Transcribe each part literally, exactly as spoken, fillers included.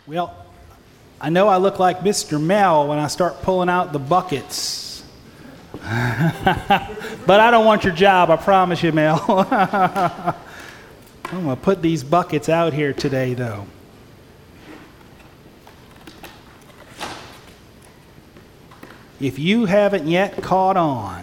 Well, I know I look like Mister Mel when I start pulling out the buckets. But I don't want your job, I promise you, Mel. I'm going to put these buckets out here today, though. If you haven't yet caught on,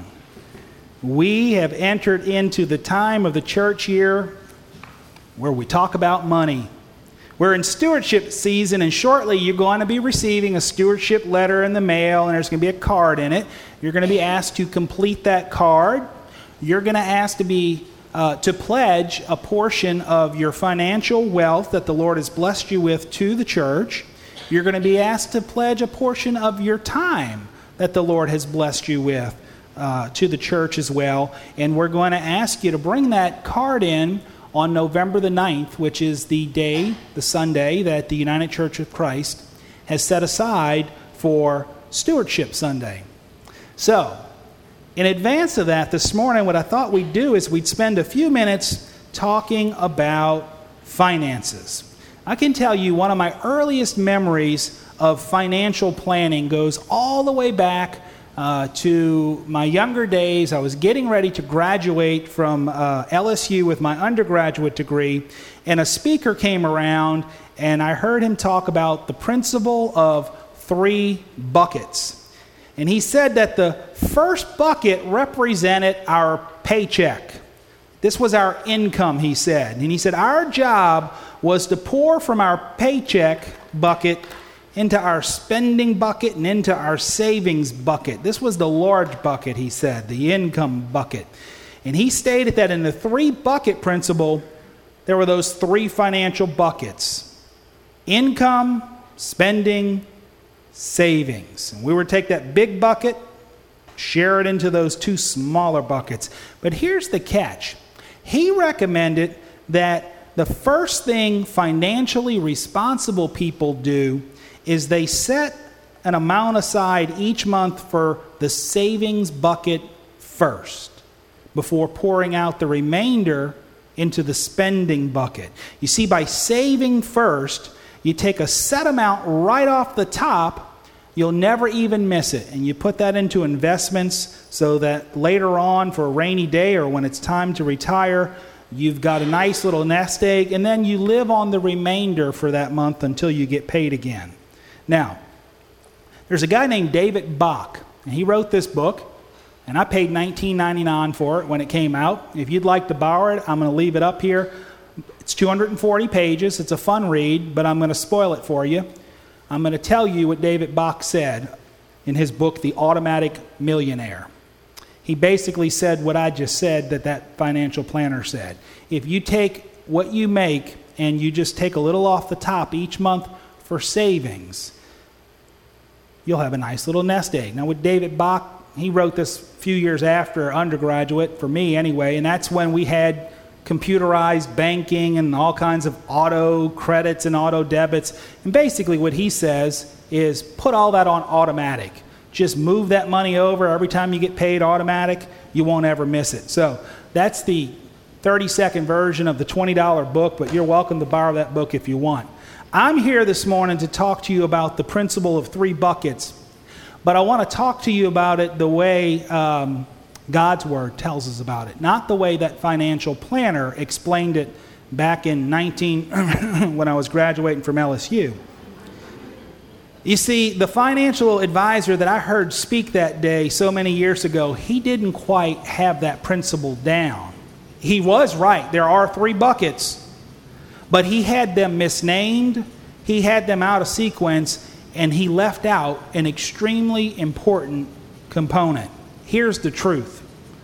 we have entered into the time of the church year where we talk about money. We're in stewardship season, and shortly you're going to be receiving a stewardship letter in the mail, and there's going to be a card in it. You're going to be asked to complete that card. You're going to ask to be uh, to pledge a portion of your financial wealth that the Lord has blessed you with to the church. You're going to be asked to pledge a portion of your time that the Lord has blessed you with uh, to the church as well. And we're going to ask you to bring that card in on November the ninth, which is the day, the Sunday, that the United Church of Christ has set aside for Stewardship Sunday. So, in advance of that, this morning, what I thought we'd do is we'd spend a few minutes talking about finances. I can tell you one of my earliest memories of financial planning goes all the way back Uh, to my younger days. I was getting ready to graduate from uh, L S U with my undergraduate degree, and a speaker came around, and I heard him talk about the principle of three buckets. And he said that the first bucket represented our paycheck. This was our income, he said. And he said our job was to pour from our paycheck bucket into our spending bucket and into our savings bucket. This was the large bucket, he said, the income bucket. And he stated that in the three bucket principle, there were those three financial buckets: income, spending, savings. And we would take that big bucket, share it into those two smaller buckets. But here's the catch. He recommended that the first thing financially responsible people do is they set an amount aside each month for the savings bucket first before pouring out the remainder into the spending bucket. You see, by saving first, you take a set amount right off the top, you'll never even miss it, and you put that into investments so that later on, for a rainy day or when it's time to retire, you've got a nice little nest egg, and then you live on the remainder for that month until you get paid again. Now, there's a guy named David Bach, and he wrote this book, and I paid nineteen ninety-nine dollars for it when it came out. If you'd like to borrow it, I'm going to leave it up here. It's two hundred forty pages. It's a fun read, but I'm going to spoil it for you. I'm going to tell you what David Bach said in his book, The Automatic Millionaire. He basically said what I just said that that financial planner said. If you take what you make and you just take a little off the top each month for savings, you'll have a nice little nest egg. Now with David Bach, he wrote this a few years after undergraduate, for me anyway, and that's when we had computerized banking and all kinds of auto credits and auto debits. And basically what he says is put all that on automatic. Just move that money over. Every time you get paid automatic, you won't ever miss it. So that's the thirty-second version of the twenty dollar book, but you're welcome to borrow that book if you want. I'm here this morning to talk to you about the principle of three buckets, but I want to talk to you about it the way um, God's Word tells us about it, not the way that financial planner explained it back in nineteen when I was graduating from L S U. You see, the financial advisor that I heard speak that day so many years ago, he didn't quite have that principle down. He was right. There are three buckets. But he had them misnamed, he had them out of sequence, and he left out an extremely important component. Here's the truth.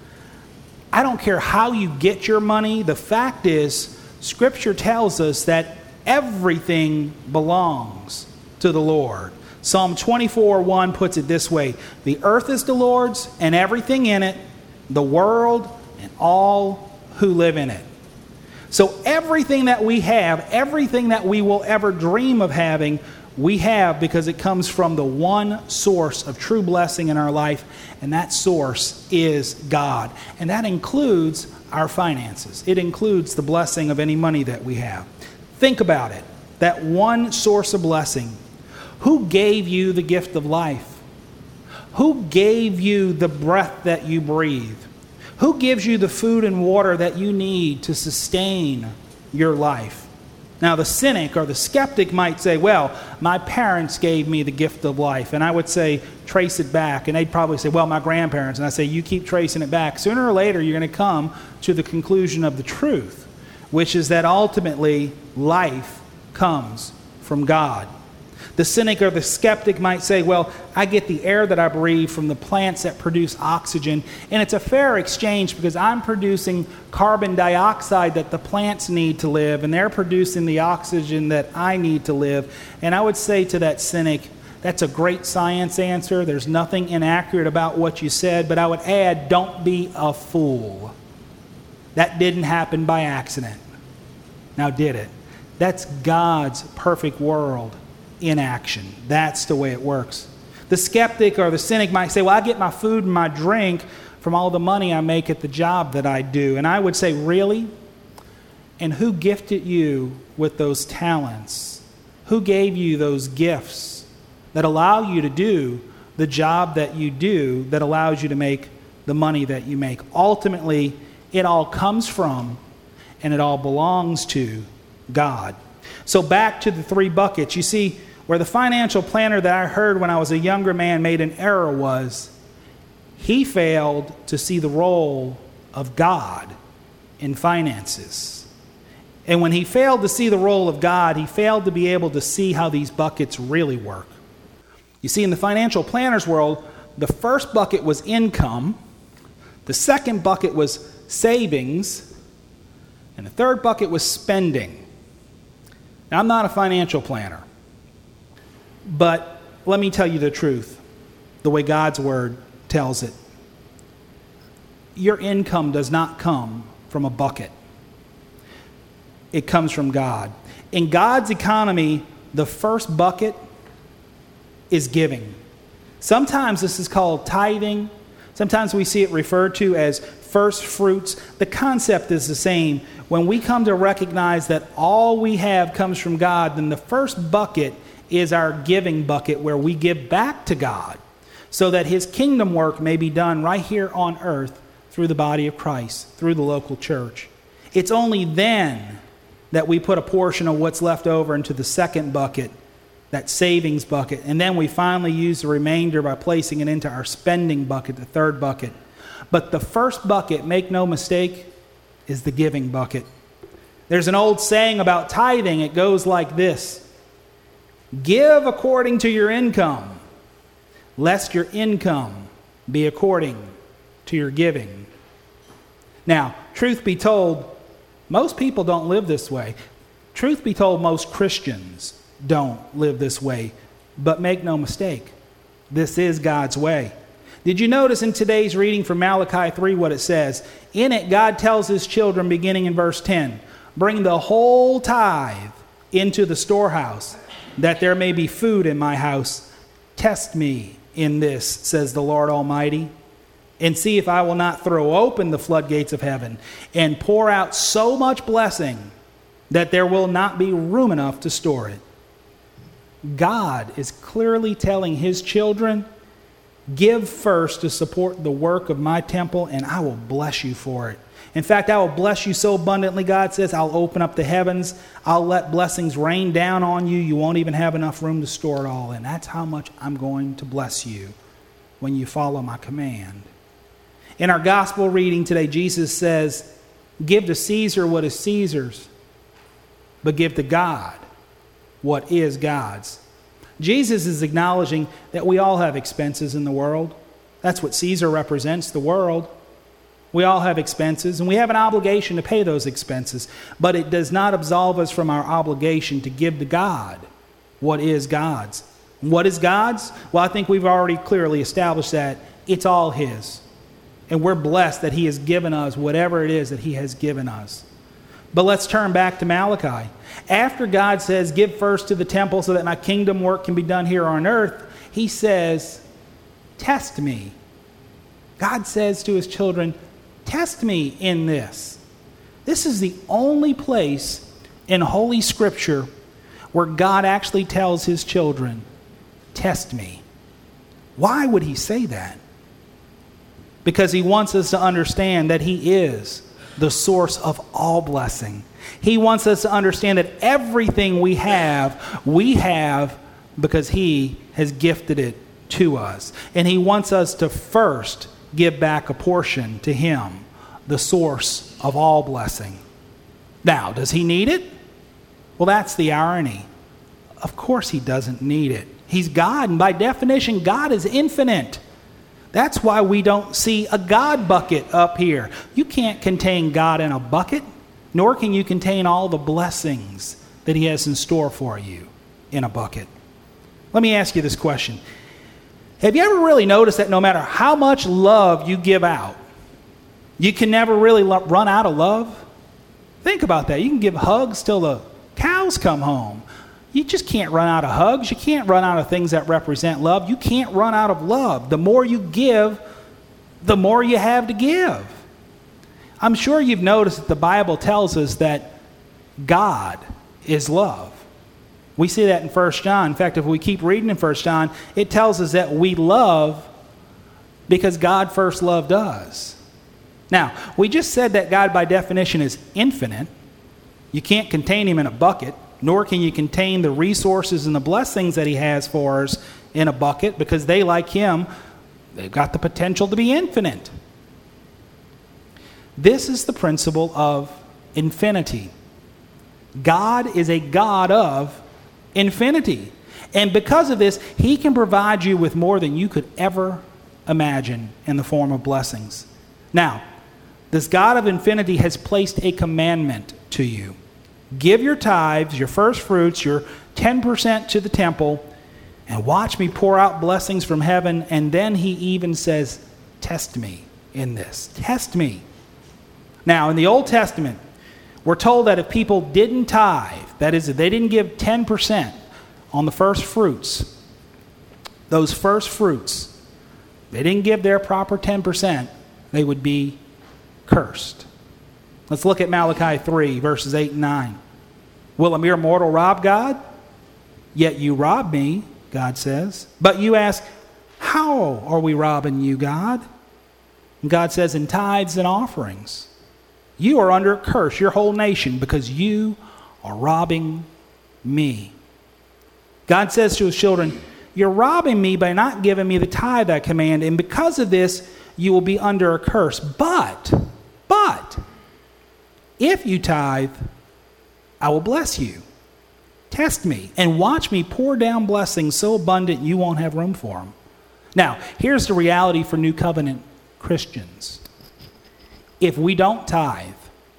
I don't care how you get your money. The fact is, Scripture tells us that everything belongs to the Lord. Psalm twenty-four one puts it this way: the earth is the Lord's and everything in it, the world and all who live in it. So everything that we have, everything that we will ever dream of having, we have because it comes from the one source of true blessing in our life, and that source is God. And that includes our finances. It includes the blessing of any money that we have. Think about it. that one source of blessing. Who gave you the gift of life? Who gave you the breath that you breathe? Who gives you the food and water that you need to sustain your life? Now, the cynic or the skeptic might say, well, my parents gave me the gift of life. And I would say, trace it back. And they'd probably say, well, my grandparents. And I say, you keep tracing it back. Sooner or later, you're going to come to the conclusion of the truth, which is that ultimately life comes from God. The cynic or the skeptic might say, well, I get the air that I breathe from the plants that produce oxygen, and it's a fair exchange because I'm producing carbon dioxide that the plants need to live, and they're producing the oxygen that I need to live. And I would say to that cynic, that's a great science answer. There's nothing inaccurate about what you said, but I would add, don't be a fool. That didn't happen by accident. Now, did it? That's God's perfect world in action. That's the way it works. The skeptic or the cynic might say, well, I get my food and my drink from all the money I make at the job that I do. And I would say, really? And who gifted you with those talents? Who gave you those gifts that allow you to do the job that you do, that allows you to make the money that you make? Ultimately, it all comes from and it all belongs to God. So back to the three buckets. You see, where the financial planner that I heard when I was a younger man made an error was he failed to see the role of God in finances. And when he failed to see the role of God, he failed to be able to see how these buckets really work. You see, in the financial planner's world, the first bucket was income, the second bucket was savings, and the third bucket was spending. Now, I'm not a financial planner, but let me tell you the truth, the way God's Word tells it. Your income does not come from a bucket. It comes from God. In God's economy, the first bucket is giving. Sometimes this is called tithing. Sometimes we see it referred to as first fruits. The concept is the same. When we come to recognize that all we have comes from God, then the first bucket is our giving bucket, where we give back to God so that His kingdom work may be done right here on earth through the body of Christ, through the local church. It's only then that we put a portion of what's left over into the second bucket, that savings bucket, and then we finally use the remainder by placing it into our spending bucket, the third bucket. But the first bucket, make no mistake, is the giving bucket. There's an old saying about tithing. It goes like this: give according to your income, lest your income be according to your giving. Now, truth be told, most people don't live this way. Truth be told, most Christians don't live this way. But make no mistake, this is God's way. Did you notice in today's reading from Malachi three what it says? In it, God tells His children, beginning in verse ten, bring the whole tithe into the storehouse, that there may be food in my house. Test me in this, says the Lord Almighty, and see if I will not throw open the floodgates of heaven and pour out so much blessing that there will not be room enough to store it. God is clearly telling His children, give first to support the work of my temple, and I will bless you for it. In fact, I will bless you so abundantly, God says, I'll open up the heavens. I'll let blessings rain down on you. You won't even have enough room to store it all in. That's how much I'm going to bless you when you follow my command. In our gospel reading today, Jesus says, give to Caesar what is Caesar's, but give to God what is God's. Jesus is acknowledging that we all have expenses in the world. That's what Caesar represents, the world. We all have expenses, and we have an obligation to pay those expenses. But it does not absolve us from our obligation to give to God what is God's. What is God's? Well, I think we've already clearly established that it's all His. And we're blessed that He has given us whatever it is that He has given us. But let's turn back to Malachi. After God says, give first to the temple so that my kingdom work can be done here on earth, He says, test me. God says to His children, test me in this. This is the only place in Holy Scripture where God actually tells his children, test me. Why would he say that? Because he wants us to understand that he is the source of all blessing. He wants us to understand that everything we have, we have because he has gifted it to us. And he wants us to first give back a portion to him, the source of all blessing. Now, does he need it? Well, that's the irony. Of course he doesn't need it. He's God, and by definition, God is infinite. That's why we don't see a God bucket up here. You can't contain God in a bucket, nor can you contain all the blessings that he has in store for you in a bucket. Let me ask you this question. Have you ever really noticed that no matter how much love you give out, you can never really lo- run out of love? Think about that. You can give hugs till the cows come home. You just can't run out of hugs. You can't run out of things that represent love. You can't run out of love. The more you give, the more you have to give. I'm sure you've noticed that the Bible tells us that God is love. We see that in First John. In fact, if we keep reading in First John, it tells us that we love because God first loved us. Now, we just said that God by definition is infinite. You can't contain him in a bucket, nor can you contain the resources and the blessings that he has for us in a bucket, because they, like him, they've got the potential to be infinite. This is the principle of infinity. God is a God of infinity. And because of this, he can provide you with more than you could ever imagine in the form of blessings. Now, this God of infinity has placed a commandment to you. Give your tithes, your first fruits, your ten percent to the temple, and watch me pour out blessings from heaven. And then he even says, test me in this. Test me. Now, in the Old Testament, we're told that if people didn't tithe, that is, if they didn't give ten percent on the first fruits, those first fruits, they didn't give their proper ten percent, they would be cursed. Let's look at Malachi three, verses eight and nine. Will a mere mortal rob God? Yet you rob me, God says. But you ask, how are we robbing you, God? And God says, in tithes and offerings. You are under a curse, your whole nation, because you are robbing me. God says to his children, you're robbing me by not giving me the tithe I command, and because of this, you will be under a curse. But, but, if you tithe, I will bless you. Test me and watch me pour down blessings so abundant you won't have room for them. Now, here's the reality for New Covenant Christians. If we don't tithe,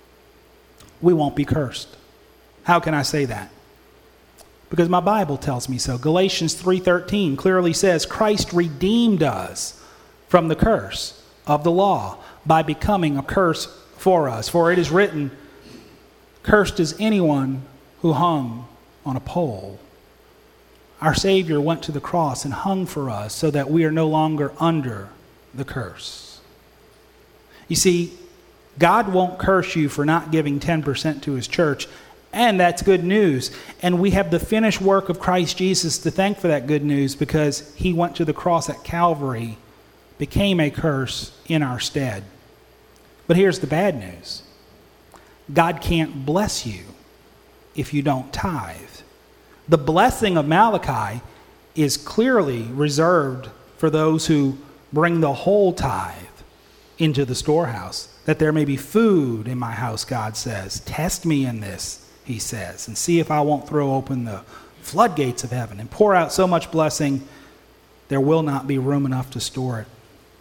we won't be cursed. How can I say that? Because my Bible tells me so. Galatians three thirteen clearly says, Christ redeemed us from the curse of the law by becoming a curse for us. For it is written, cursed is anyone who hung on a pole. Our Savior went to the cross and hung for us so that we are no longer under the curse. You see, God won't curse you for not giving ten percent to his church, and that's good news. And we have the finished work of Christ Jesus to thank for that good news, because he went to the cross at Calvary, became a curse in our stead. But here's the bad news. God can't bless you if you don't tithe. The blessing of Malachi is clearly reserved for those who bring the whole tithe into the storehouse, that there may be food in my house, God says. Test me in this, he says, and see if I won't throw open the floodgates of heaven and pour out so much blessing there will not be room enough to store it.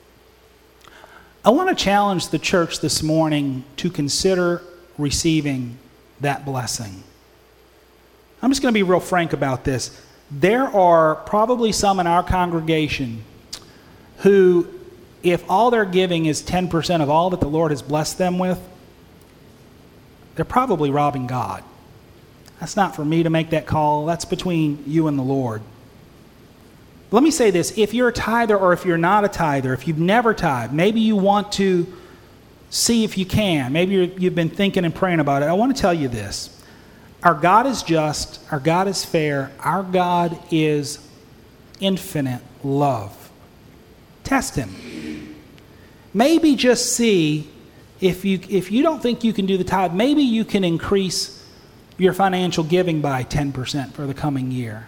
I want to challenge the church this morning to consider receiving that blessing. I'm just going to be real frank about this. There are probably some in our congregation who, if all they're giving is ten percent of all that the Lord has blessed them with, they're probably robbing God. That's not for me to make that call. That's between you and the Lord. Let me say this. If you're a tither or if you're not a tither, if you've never tithed, maybe you want to see if you can. Maybe you're, you've been thinking and praying about it. I want to tell you this. Our God is just. Our God is fair. Our God is infinite love. Test him. Maybe just see if you if you don't think you can do the tithe, maybe you can increase your financial giving by ten percent for the coming year.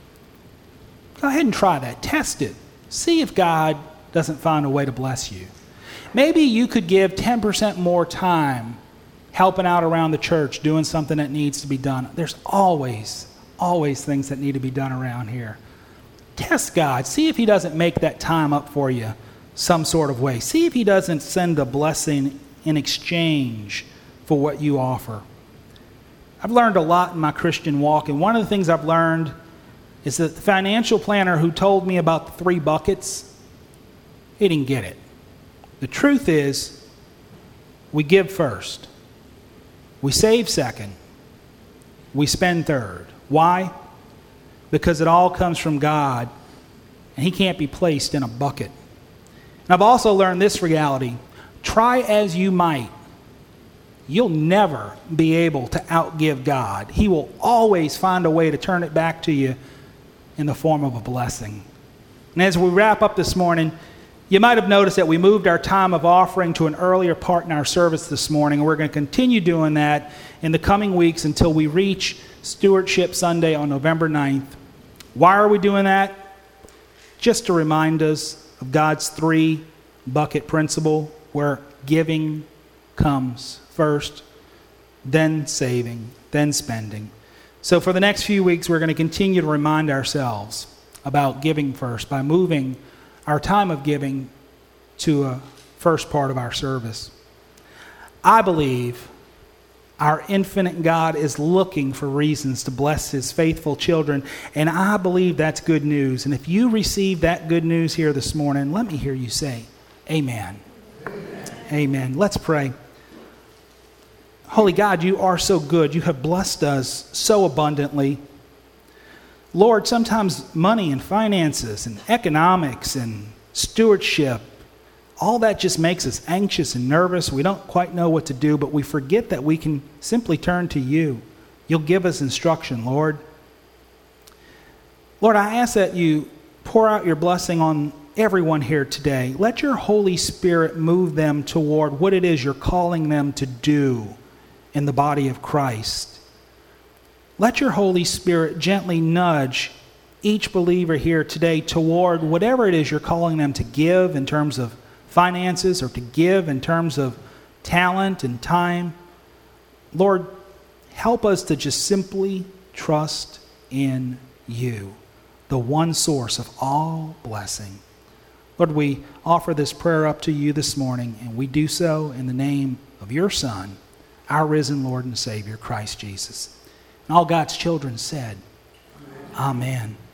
Go ahead and try that. Test it. See if God doesn't find a way to bless you. Maybe you could give ten percent more time helping out around the church, doing something that needs to be done. There's always, always things that need to be done around here. Test God. See if he doesn't make that time up for you some sort of way. See if he doesn't send a blessing in exchange for what you offer. I've learned a lot in my Christian walk, and one of the things I've learned is that the financial planner who told me about the three buckets, he didn't get it. The truth is, we give first. We save second. We spend third. Why? Because it all comes from God, and he can't be placed in a bucket. And I've also learned this reality. Try as you might, you'll never be able to outgive God. He will always find a way to turn it back to you in the form of a blessing. And as we wrap up this morning, you might have noticed that we moved our time of offering to an earlier part in our service this morning, and we're going to continue doing that in the coming weeks until we reach Stewardship Sunday on November ninth. Why are we doing that? Just to remind us of God's three bucket principle, where giving comes first, then saving, then spending. So for the next few weeks, we're going to continue to remind ourselves about giving first by moving our time of giving to a first part of our service. I believe our infinite God is looking for reasons to bless his faithful children, and I believe that's good news. And if you receive that good news here this morning, let me hear you say, amen. Amen. Amen. Let's pray. Holy God, you are so good. You have blessed us so abundantly. Lord, sometimes money and finances and economics and stewardship, all that just makes us anxious and nervous. We don't quite know what to do, but we forget that we can simply turn to you. You'll give us instruction, Lord. Lord, I ask that you pour out your blessing on everyone here today. Let your Holy Spirit move them toward what it is you're calling them to do in the body of Christ. Let your Holy Spirit gently nudge each believer here today toward whatever it is you're calling them to give in terms of finances or to give in terms of talent and time. Lord, help us to just simply trust in you, the one source of all blessing. Lord, we offer this prayer up to you this morning, and we do so in the name of your Son, our risen Lord and Savior, Christ Jesus. And all God's children said, Amen. Amen.